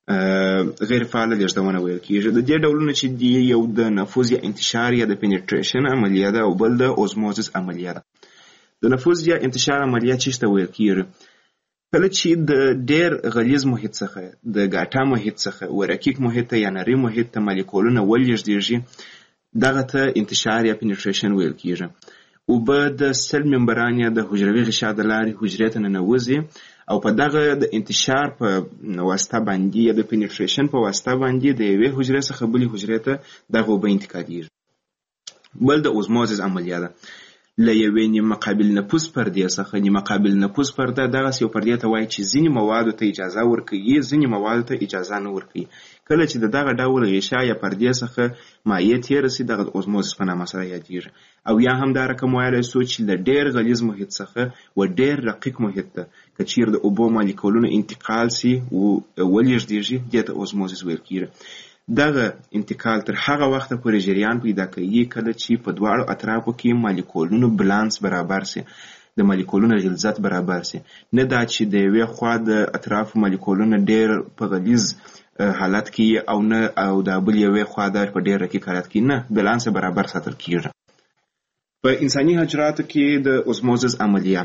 غیر فعاله لیږدونه ویل کیږي. د دې ډولونه چې دی یو د نفوذ یا انتشار یا د پینټریشن عملیه ده او بل د اوزموزس عملیه ده. د نفوذ یا انتشار عملیه چیرته ویل کیږي؟ کله چې د ډیر غلیظ محیط څخه د ګاټا محیط څخه ورکیک محیط ته یا نری محیط ته مالیکولونه ولېږدېږي دغه ته انتشار یا پینټریشن ویل کیږي. اوبه د سل ممبران یا د حجروي غشا د لارې حجرې ته ننوځي او په دغه د انتشار په واسطه باندې یا د پینټریشن په واسطه باندې د یوې حجرې څخه بلې حجرې ته دغه اوبه انتقالېږي. بل د اوزموزس عملیه ده. له یوې نیمه قابل نفوذ پردې څخه نیمه قابل نفوذ پرده دغسې یو پردې ته وایي چې ځینې موادو ته اجازه ورکوي ځینې موادو ته اجازه نه ورکوي. کله چې د دغه ډول غشا یا پردې څخه مایع تېره سي دغه اوزموزس په نامه سره یادېږي. او یا هم دا رقم ویلی سو چې له ډېر غلیظ محیط څخه و ډېر رقیق محیط ته که چیرې د اوبو مالیکولونه انتقال سي ولېږدېږي دې ته اوزموزس ویل کېږي. دغه انتقال تر هغه وخته پورې جریان پیدا کوي کله چې په دواړو اطرافو کې مالیکولونو بالانس برابر سي د مالیکولونو غلظت برابر سي. نه دا چې د یوې خوا د اطرافو مالیکولونه ډېر په غلیظ حالت کې او نه او د بل یوې خوا د په ډېر رقیق حالت کې نه بالانس برابر ساتل کېږي. په انساني حجراتو کې د اوزموزس عملیه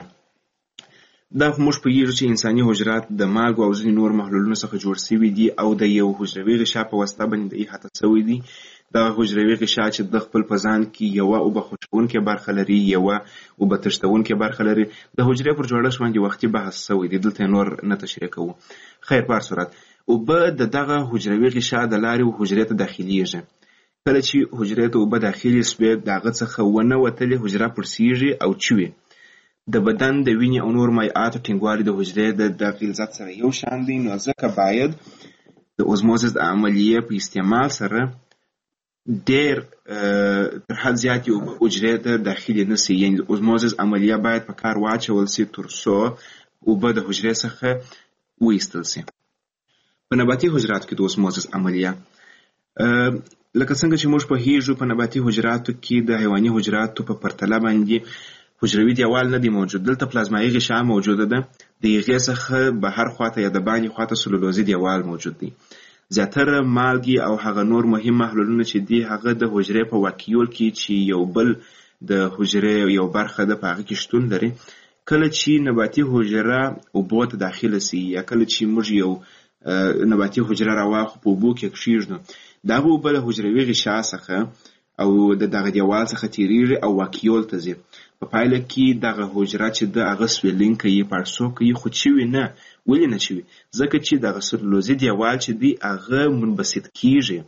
دا موږ پوهیږو چې انساني حجرات د مالګو او ځینې نور محلولونو څخه جوړ شوي دي او د یو حجروي غشا په واسطه باندې احاطه شوي دي. دغه حجروي غشا چې د خپل په ځان کې یوه اوبه خوشبونکې برخه لري یوه اوبه تښتونکې برخه لري. د حجرې پر جوړښت باندې وختي بحث شوی دی دلته نور نه تشریح کوو. خیر په هر صورت اوبه د دغه حجروي غشا د لارې حجرې ته داخلیږي. کله چې حجرې ته اوبه داخلي سوې د هغه څخه ونه وتلې حجره پړسیږي او چوي. د بدن د وینې او نور مایعاتو ټینګوالي د حجرې د غلظت سره یو شان دی. نو ځکه باید د اوزموزس د عملیې په استعمال سره ډېر تر حد زیاتې اوبه حجرې ته داخلي نه سي. یعنې د اوزموزس عملیه باید په کار واچول سي تر څو اوبه د حجرې څخه وایستل سي. په نباتي حجراتو کې د اوزموزس عملیه لکه څنګه چې موږ پوهیږو په نباتي حجراتو کې د حیواني حجراتو په پرتله باندې حجروي دیوال نه دی موجود. دلته پلازمایي غشا موجوده ده. د هغې څخه بهر خواته یا د باندې خواته سلولوزي دیوال موجود دی. زیاتره مالګې او هغه نور مهم محلولونه چې دي هغه د حجرې په واکیول کې چې یو بل د حجرې یو برخه ده په هغه کې شتون لري. کله چې نباتي حجره اوبو ته داخله سي یا کله چې موږ یو نباتي حجره راواخلو په اوبو کې کښېږدو دغه اوبه له حجروي غشا څخه او د دغه دیوال څخه تېرېږي او واکیول ته ځي. په پایله کې دغه حجره چې د هغه سویلینګ کوي پړسو کوي خو چوي نه. ولې نه چوي؟ ځکه چې دغه سلولوزي دیوال چې دی هغه منبسط کیږي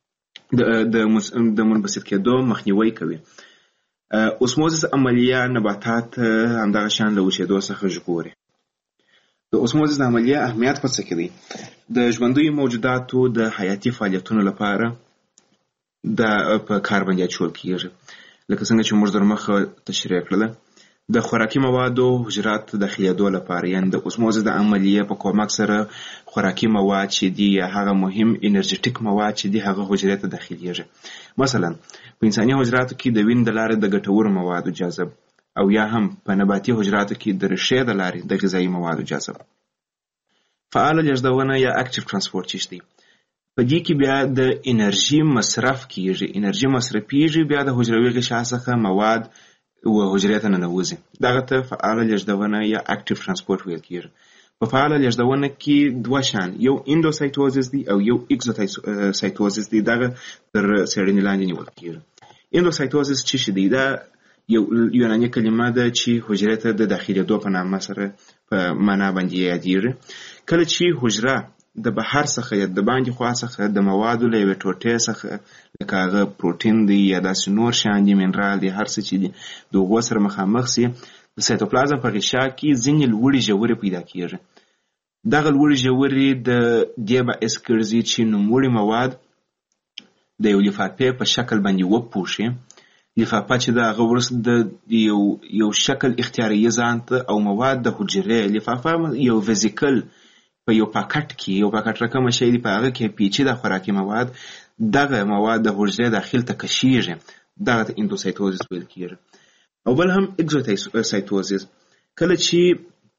د منبسط کېدو مخنیوی کوي. اوسموزس عملیه نباتات همدغه شان له وچېدو څخه ژغوري. د اوسموزس عملیه اهمیت په څه کې دی؟ د ژوندیو موجوداتو د حیاتي فعالیتونو لپاره په کار باندې اچول کیږي. لکه څنګه چې موږ در مخه تشریح کړله د خوراکي موادو حجرات داخلېدو لپاره یعنې د اوسموزس د عملیې په کومک سره خوراکي مواد چې دي یا هغه مهم انرژیټیک مواد چې دي هغه حجرې ته داخلېږي. مثلا په انساني حجراتو کې د وینې د لارې د ګټورو موادو جذب او یا هم په نباتي حجراتو کې د ریښې د لارې د غذایي موادو جذب. فعاله لیږدونه یا اکټیو ترانسپورټ چې دی په دې کې بیا د انرژي مصرف کیږي. انرژي مصرفیږي بیا د حجروي غشا څخه مواد و حجرې ته ننوځي. دغه ته فعاله لیږدونه یا اکټیو ترانسپورټ ویل کیږي. په فعاله لیږدونه کې دوه شان یو اندوسایتوزس دی او یو اکزوسایتوزس دی. دغه تر څېړنې لاندې نیول کیږي. اندوسایتوزس چې دی دا یو یوناني کلمه ده چې حجرې ته د داخلېدو په نامه سره په معنا باندې یادېږي. کله چې حجره د بهر څخه یا د باندې خوا څخه د موادو له یوې ټوټې څخه لکه هغه پروټین دی یا داسې نور شیان دي منرال دی هر څه چې دي د هغو سره مخامخ سي د سایتوپلازم په غشا کې ځینې لوړې ژورې پیدا کېږي. دغه لوړې ژورې د دې باعث ګرځي چې نوموړي مواد د یو لفافې په شکل باندې وپوښي. لفافه چې د هغه وروسته د یو شکل اختیاروي ځان ته او مواد د حجرې لفافه یو ویزیکل په یو پاکټ کې یو پاکټ رقم شی دی په هغه کې پیچیده خوراکي مواد دغه مواد د حجرې داخل ته کشیږي. دغه ته اندوسایتوزس ویل کېږي. او بل هم اکزوسایتوزس کله چې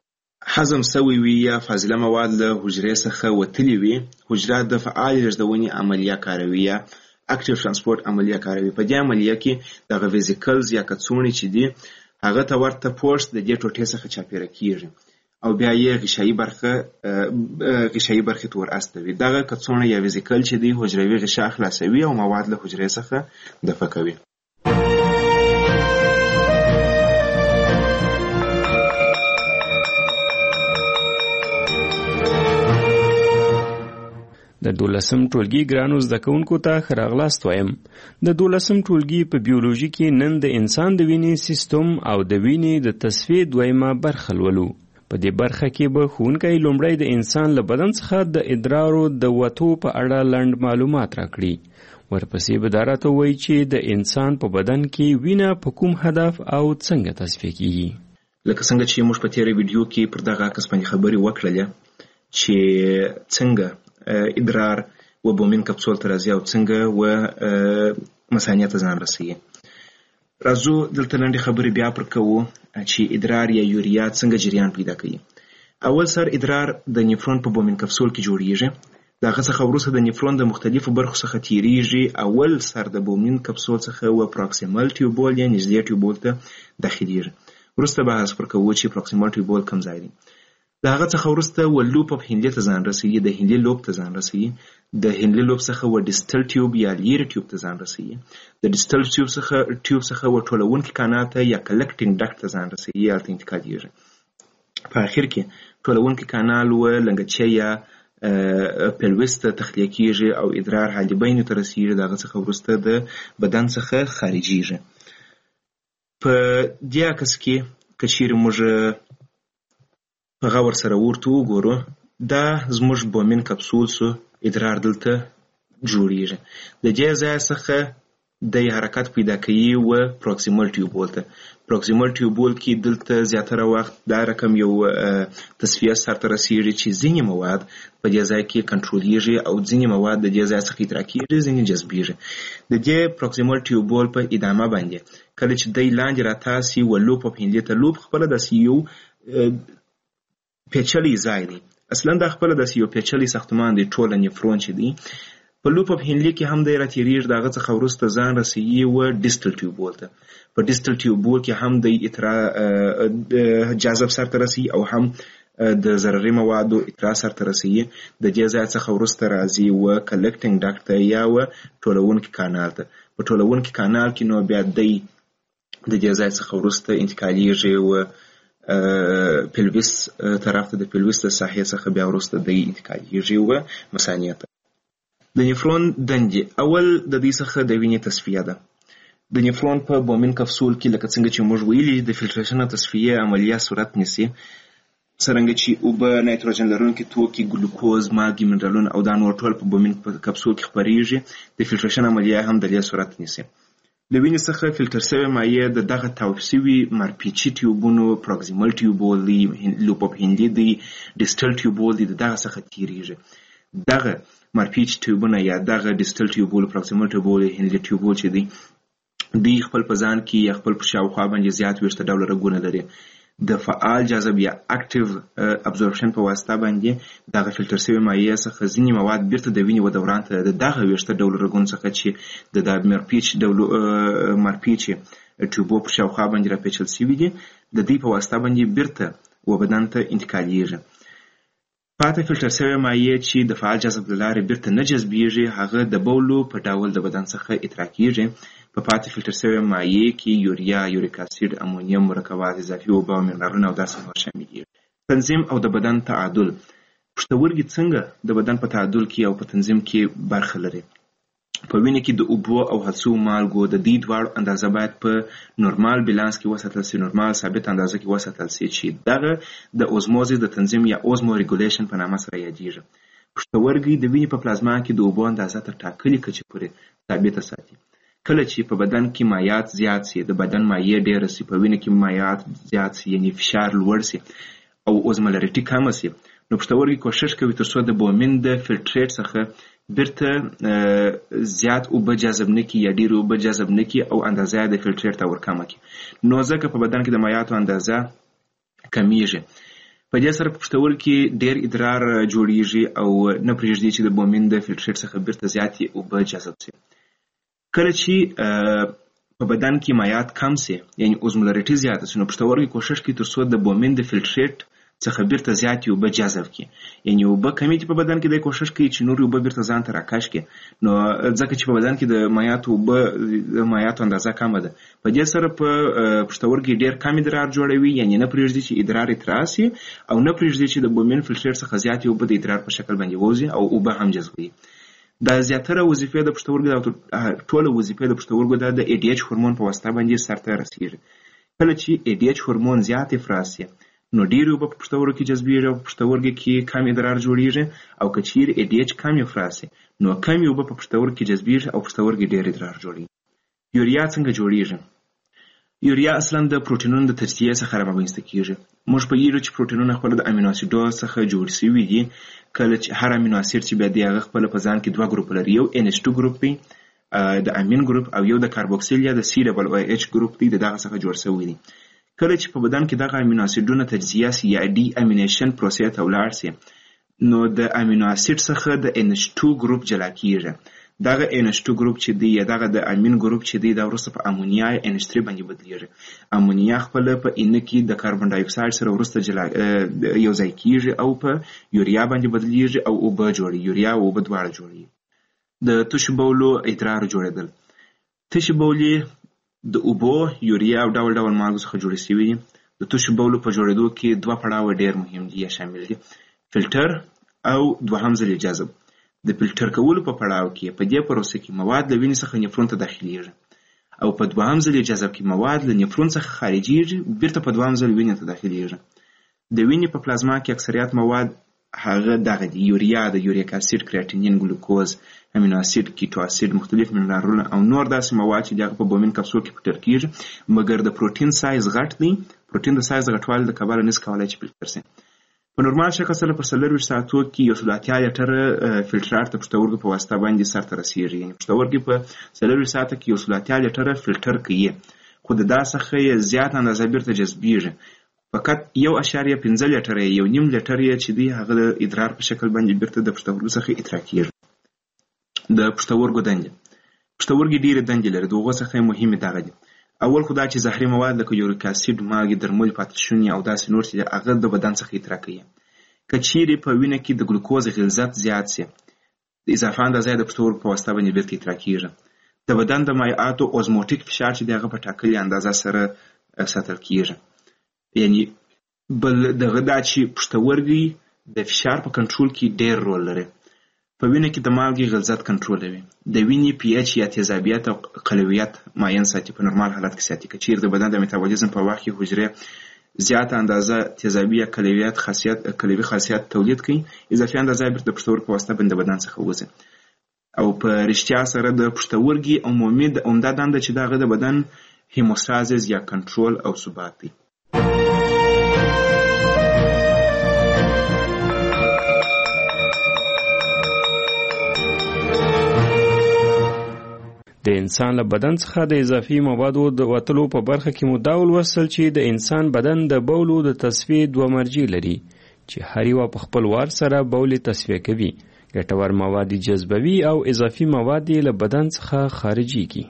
هضم سوی وي یا فاضله مواد له حجرې څخه وتلي وي، حجره د فعال لېږدونې عملیه کاروي یا اکټیو ترانسپورټ عملیه کاروي. په دې عملیه کې دغه ویزیکلز یا کڅوړې چې دي هغه ته ورته پوسټ د دې ټوټې څخه چاپیره کیږي او بیا یې غشایي برخې ته ور استوي. دغه کڅوړه یا ویزیکل چې دی حجروي غشا خلاصوي او مواد له حجرې څخه دفع کوي. د 12م ټولګي ګرانو زده کوونکو ته ښه راغلاست وایم. د 12م ټولګي په بیولوژي کې نن د انسان د وینې سیستم او د وینې د تصفیې دویمه برخه لولو. په دې برخه کې به ښوونکی لومړی د انسان له بدن څخه د ادرارو د وتو په اړه لنډ معلومات راکړي. ورپسې به دا راته ووایي چې د انسان په بدن کې وینه په کوم هدف او څنګه تصفیه کیږي. لکه څنګه چې موږ په تیره ویډیو کې پر دغه عکس باندې خبرې وکړلې چې څنګه ادرار و بومین کپسول ته راځي او څنګه و مثانې ته ځان رسوي. راځو دلته لنډې خبرې بیا پر کوو چې ادرار یا یوریا څنګه جریان پیدا کوي. اول سر ادرار د نیفرون په بومین کپسول کې جوړیږي. دغه څخه وروسته د نیفرون د مختلفو برخو څخه تیریږي. اول سر د بومین کپسول څخه و پروکسیمل ټیوبول یا نږدې ټیوبول ته داخليږي. وروسته بحث پر کوو چې پروکسیمل ټیوبول کوم ځای دی. دغه څخه وروسته و لوپ اف هینلې ته ځان رسوي، د هینلې لوب ته ځان رسوي. د هینلې لوب څخه و ډیسټل ټیوب یا لیری ټیوب ته ځان رسوي. د ډیسټل ټیوب څخه و ټولونکي کانال ته یا کلکټینګ ډکټ ته ځان رسوي یا ته انتقالېږي. په اخر کې ټولونکي کانال و لنګچې یا پلوس ته تخلیه کیږي او ادرار حالبینو ته رسیږي. دغه څخه وروسته د بدن څخه خارجيږي. په دې عکس کې که چیرې موږ په غور سره ورته وګورو، دا زموږ بومین کپسول سو ادرار دلته جوړیږي. د دې ځای څخه د حرکت پیدا کوي و پروکسیمل ټیوبول ته. پروکسیمل ټیوبول کې دلته زیاتره وخت دا رقم یو تصفیه سرته رسیږي چې ځینې مواد په دې ځای کې کنټرولېږي او ځینې مواد د دې ځای څخه ادراکېږي، ځینې جذبېږي. د دې پروکسیمل ټیوبول په ادامه باندې کله چې دی لاندې راتاسي و لوپ اف هینلې ته، لوپ خپله داسې یو پیچلی ځای دی. اصلا دا خپله داسې یو پیچلی ساختمان دی. ټوله نیفرون چې دی په لوپ اف هینلې کې هم دی راتېرېږي. دغه څخه وروسته ځان رسوي و ډیسټل ټیوبول ته. په ډیسټل ټیوبول کې هم دی جاذب سرته رسوي او هم د ضرري موادو اطراء سرته رسوي. د دې ځای څخه وروسته راځي و کلکټینګ ډکټ ته یا و ټولونکي کانال ته. په ټولونکي کانال کې نو بیا دی د دې ځای څخه وروسته انتقالېږي و پلویس طرف ته. د پلویس د ساحې څخه بیا وروسته دی انتقالېږي و مثانې ته. د نیفرون دندې اول د دې څخه د وینې تصفیه ده. د نیفرون په بومین کپسول کې لکه څنګه چې موږ ویلي د فلټریشن او تصفیې عملیه صورت نیسي. څرنګه چې اوبه، نایتروجن لرونکي توکي، ګلوکوز، مالګې، منرالونه او دا نور ټول په بومین کپسول کې خپریږي. د فلټریشن عملیه هم د دې صورت نیسي. له وینې څخه فلټر شوې مایع د دغه تاوپ شوي مارپیچي ټیوبونو، پروکسیمل ټیوبول دی، لوپ اف هینلې دی، ډیسټل ټیوبول دی، دغه څخه تیریږي. دغه مارپیچ ټیوبونه یا دغه ډیسټل ټیوبول، پروکسیمل ټیوبول، هینلې ټیوبول چې دی دوی خپل په ځان کې یا خپل په شاوخوا باندې زیات ویشته ډوله رګونه لري. د فعال جاذب یا اکټیو ابزورپشن په واسطه باندې دغه فلټر شوی مایع څخه ځینې مواد بیرته د وینې و دوران ته د دغه ویشته ډوله رګونو څخه چې د مارپیچ ټیوبو په شاوخوا باندې راپیچل شوي دي د دې په واسطه باندې بیرته و بدن ته انتقالېږي. پاتې فلټر شوی مایع چې د فعال جاذب له لارې بیرته نه جذبېږي هغه د بولو په ډول د بدن څخه اطراح کېږي. په پاتې فلټر شوی مایع کې یوریا، یوریک اسید، امونیم، مرکبات اضافي اوبه او منرالونه او داسې نور شامل دي. تنظیم او د بدن تعادل. پښتورګي څنګه د بدن په تعادل کې او په تنظیم کې برخه لري. په وینې کې د اوبو او هڅو مالګو د دې دواړو اندازه باید په نورمال بیلانس کې وساتل شي، نورمال ثابت اندازه کې وساتل شي چې دغه د اوزموزس د تنظیم یا اوزمو ریګولیشن په نامه سره یادېږي. پښتورګي د وینې په پلازما کې د اوبو اندازه تر ټاکلې کچې پورې ثابته ساتي. کله چې په بدن کې مایعات زیات شي، د بدن مایع ډېره شي، په وینه کې مایعات زیات شي یعنی فشار لوړ شي او اوزمولریټي کمه شي، نو پښتورګي کوشش کوي ترڅو د بومین د فلټریټ څخه بیرته زیات اوبه جذب نه کړي یا ډېر اوبه جذب نه کړي او اندازه د فلټریټ ته ورکمه کړي. نو ځکه په بدن کې د مایعاتو اندازه کمیږي. په دې سره په پښتورګي ډېر ادرار جوړیږي او نه پرېږدي چې د بومین د فلټریټ څخه بیرته زیاتې اوبه جذب شي. کله چې په بدن کې مایعات کم سي یعنی اوزمولریټي زیاته سي نو پښتورګي کوشش کوي تر څو د بومین د فلټریټ څخه بیرته زیاتې اوبه جذب کړي. یعنی اوبه کمې دي په بدن کې د کوشش کوي چې نور اوبه بیرته ځان ته راکش کړي. نو ځکه چې په بدن کې د مایعاتو اندازه کمه ده په دې سره په پښتورګي ډېر کم ادرار جوړوي یعنی نه پرېږدي چې ادرار اترا سي او نه پرېږدي چې د بومین فلټریټ څخه زیاتې اوبه د ادرار په شکل باندې ووځي او اوبه هم جذبوي. دا زیاتره وظیفې د پښتورګو ټوله وظیفې د پښتورګو د ADH هورمون په واسطه باندې سرته رسیږي. کله چې ADH هورمون زیات افراز شي نو ډېر اوبه په پښتورګو کې جذبېږي او په پښتورګو کې کم ادرار جوړیږي او که چیرې ADH کم افراز شي نو کم اوبه په پښتورګو کې جذبېږي او پښتورګي ډېر ادرار جوړوي. یوریا څنګه جوړیږي؟ یوریا اصلا د پروټینونو د تجزیې څخه رامنځته کیږي. موږ پوهیږو چې پروټینونه خپل د امینو اسیدو څخه جوړ شوي دي. کله چې هر امینو اسید چې بیا د هغه خپل په ځان کې دوه ګروپ لري یو NH2 ګروپ دی د امین ګروپ او یو د کاربوکسیل یا د COOH ګروپ دی دغه څخه جوړ شوی دی. کله چې په بدن کې دغه امینو اسیدونه تجزیه سي یا ډي امینیشن پروسې ته ولاړ سي نو د امینو اسید څخه د NH2 ګروپ جلا کیږي. دغه NH2 ګروپ چې دی یا دغه د امین ګروپ چې دی دا وروسته په امونیا یا NH3 باندې بدلیږي. امونیا خپل په اینه کې د کاربن ډای اکساید سره وروسته جلا یو ځای کیږي او په یوریا باندې بدلیږي او اوبه جوړي. یوریا او اوبه دواړه جوړي. د تشو بولو ادرار جوړیدل. تشو بولې د اوبو یوریا او ډول ډول مالګو څخه جوړې شوي دي. د تشو بولو په جوړېدو کې دوه پړاوه ډېر مهم دي یا شامل دي فلټر او دوهم ځل جذب. د فلټر کولو په پړاو کې په دې پروسه کې مواد له وینې څخه نفرون ته داخليږي او په دوهم ځل جذب کې مواد له نفرون څخه خارجيږي بیرته په دوهم ځل وینې ته داخليږي. د وینې په پلازما کې اکثریت مواد هغه دغه دی یوریا د یوریک اسید کریاتینین ګلوکوز امینو اسید کیټو اسید مختلف منرالونه او نور داسې مواد چې دغه په بومین کپسول کې پټر کیږي مګر د پروتین سایز غټ دی. پروتین د سایز غټوالي د کبله نس کولای چې فلټر شي. په نورمال شکل سره په 24 ساعتو کې یو سلاتیا لیټر فلټرات د پښتورګو په واسطه باندې سرته رسیږي. یعنی پښتورګي په 24 ساعته کې یو سلاتیا لیټر فلټر کوي خو د داسخه زیات اندازه بیرته جذبېږي. فقط 1.5 لیټر یو نیم لیټر چې دی هغه د ادرار په شکل باندې بیرته د پښتورګو څخه اطراح کیږي. د پښتورګو دندې. پښتورګي ډېرې دندې لري. دغه څخه مهمه دغه دي. اول خدای چې زهري مواد لکه یوریک اسید مالګې درمل پاتشونی او داسې نور چې هغه د بدن څخه اطراح کوي. کچيري په وینه کې د ګلوکوز غلظت زیات شي د اضافه اندازه د پښتورګو په واسطه باندې بیرته اطراح کیږي. د بدن د مایعاتو اوزموټیک فشار چې دغه په ټاکلي اندازه سره ساتل کیږي. یعنی بل دغه د چې پښتورګي د فشار په کنټرول کې ډېر رول لري. په وینه کې د مالګې غلظت کنټرولوي. د وینې PH یا تیزابیت او قلویت معین ساتي په نورمال حالت کې ساتي. کچیر د بدن د میتابولیزم په وخت کې حجره زیاته اندازه تیزابي یا قلوي خاصیت تولید کوي. اضافي اندازه بیرته د پښتورګو په واسطه باندې بدن څخه وځي. او په رښتیا سره د پښتورګي عمومي د عمده دنده چې دغه د بدن هیموستازیس یا کنټرول او ثبات دی. د انسان له بدن څخه د اضافي موادو د وتلو په برخه کې مو دا ولوستل چې د انسان بدن د بولو د تصفیې دوه مرجع لري چې هر یو په خپل وار سره بول تصفیه کوي. ګټور مواد جذبوي او اضافي مواد له بدن څخه خارجيږي.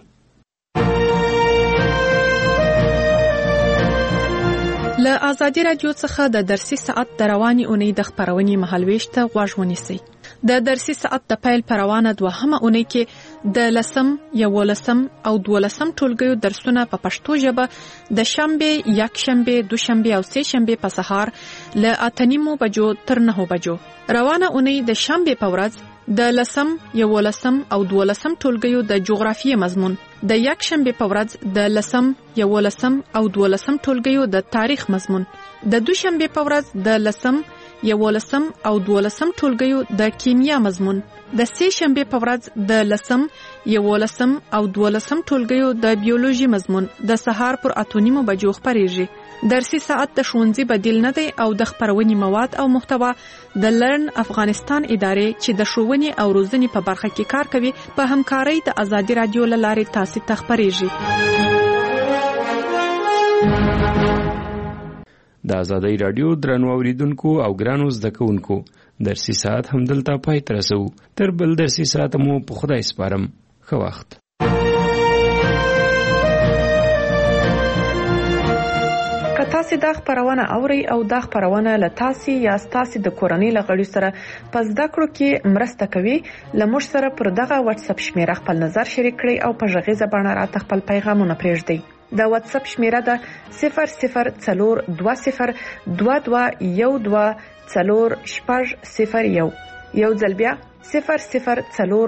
له آزادي رادیو څخه د درسي ساعت د رواني اونۍ د خبرونې مهالويش ته غوږ ونیسئ. د درسي ساعت د پیل پروانه دوهمه اونۍ کې د 10 11 او 12 ټولګیو درسونه په پښتو ژبه د شنبه، یکشنبه، دوشنبه او سهشنبه په سهار له 8:30 بجو تر 9 بجو. روانه اونۍ د شنبه په ورځ د 10 11 او 12 ټولګیو د جغرافیې مضمون، د یکشنبه په ورځ د 10 11 او 12 ټولګیو د تاریخ مضمون، د دوشنبه په ورځ د 10 11 او 12 ټولګیو د کیمیا مضمون، د سهشنبه په ورځ د 10 11 او 12 ټولګیو د بیولوژي مضمون د سهار پر 8:30 بجو خبرېږي. درسي ساعت د ښوونځي بدیل نه دی او د خبرونې مواد او محتوا د لرن افغانستان ادارې چې د ښوونې او روزنې په برخه کې کار کوي په همکارۍ د آزادي رادیو له لارې تاسو ته خبرېږي. د آزادۍ رادیو درنو اوریدونکو او ګرانو زده کوونکو درسي ساعت هم دلته پای ته رسو. تر بل درسي ساعت مو په خدای سپارم. ښه وخت. که تاسو دا خبرونه اوري او دا خبرونه له تاسو یا تاسو د کورنۍ لغړی سره پس د کړو کې مرسته کوي، لمر سره پر دغه واتس اپ شمیره خپل نظر شریک کړئ او په ژغې زبانه را خپل پیغامونه پرېږدئ. د واتس اپ شمیره ده 004222124001. یو ځل بیا 0042